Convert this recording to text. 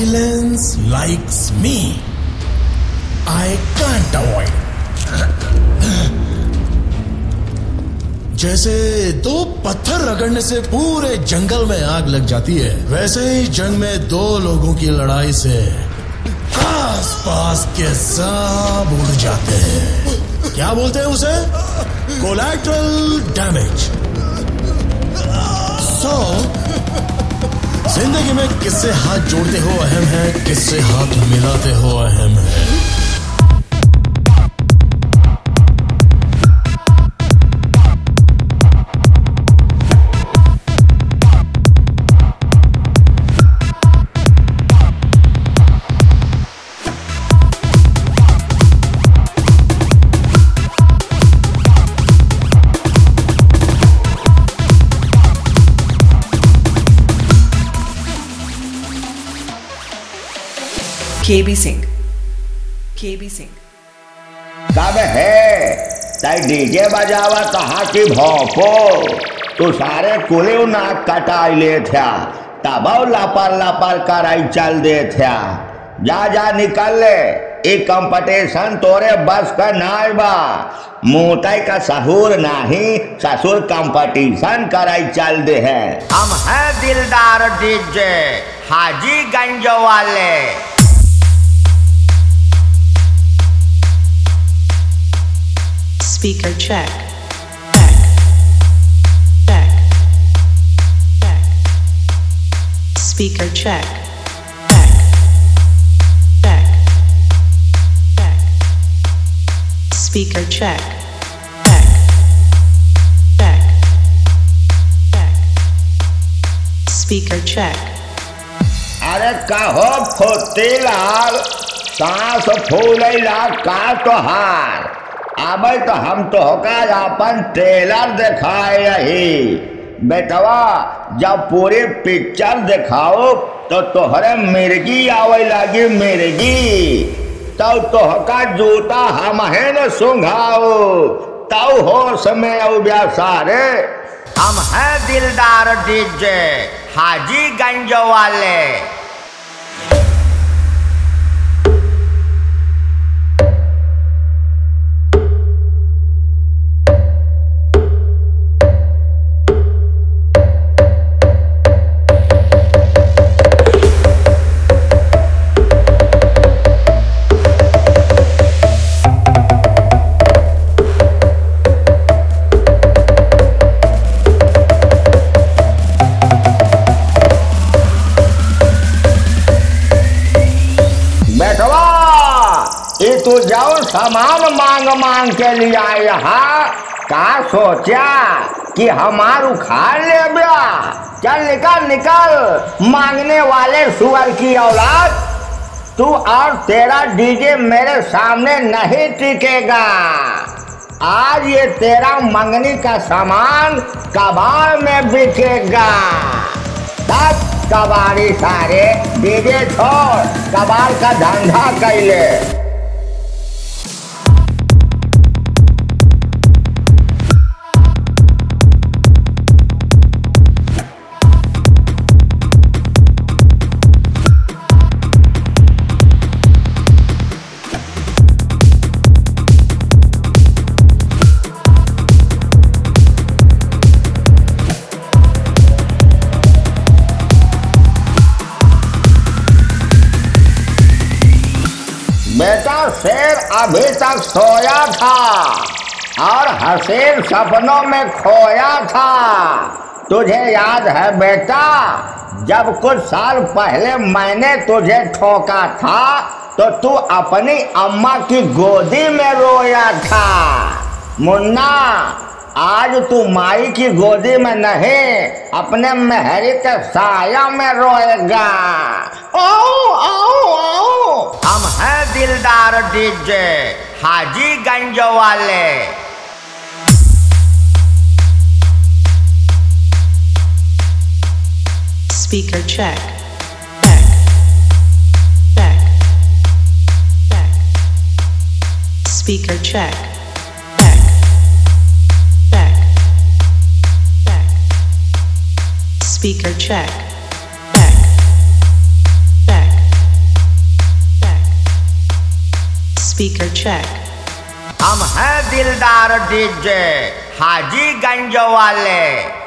silence likes me. I can't avoid. जैसे दो पत्थर रगड़ने से पूरे जंगल में आग लग जाती है, वैसे ही जंग में दो लोगों की लड़ाई से आस पास के सब उड़ जाते हैं। क्या बोलते हैं उसे? Collateral damage. जिंदगी में किससे हाथ जोड़ते हो अहम है, किससे हाथ मिलाते हो अहम है। KB Singh. कब है ताई डीजे बजावा कहा की भौपो तू सारे कुले नाक कटाई ले था तब लापर लापर कराई चल दे था। जा निकल ले, ये कंपटीशन तोरे बस का नाई बा। मोटाई का सहुर नहीं, ससुर कंपटीशन कराई चल दे है। हम है दिलदार डीजे हाजीगंज वाले। Speaker check. Speaker check. Speaker check. Speaker check. अरे कहो फुर्तीलाल, सांस फूलेला का तोहार। अब तो हम तो होकर अपन ट्रेलर दिखाए यही बेटवा। जब पूरी पिक्चर दिखाओ तो तोहरे मिर्गी आवे लगी मिर्गी, तब तोहका जूता हम है न सुंघाओ, तब होश में औब्या सारे। हम है दिलदार डीजे हाजीगंज वाले। तू जाओ सामान मांग के लिए यहाँ का सोचा कि हमार उखाड़ ले ब्या। चल निकल मांगने वाले सुअर की औलाद। तू और तेरा डीजे मेरे सामने नहीं टिकेगा। आज ये तेरा मंगनी का सामान कबाड़ में बिकेगा। तब कबाड़ी सारे डीजे छोड़ कबाड़ का धंधा कैले। बेटा शेर अभी तक सोया था और हसीन सपनों में खोया था। तुझे याद है बेटा, जब कुछ साल पहले मैंने तुझे ठोका था तो तू अपनी अम्मा की गोदी में रोया था। मुन्ना, आज तू माई की गोदी में नहीं, अपने मेहरी के साया में रोएगा। आओ आओ आओ, हम हैं दिलदार डीजे हाजीगंज वाले। Speaker check. Speaker check. Speaker check. Speaker check. हम हैं दिलदार डीजे हाजीगंज वाले।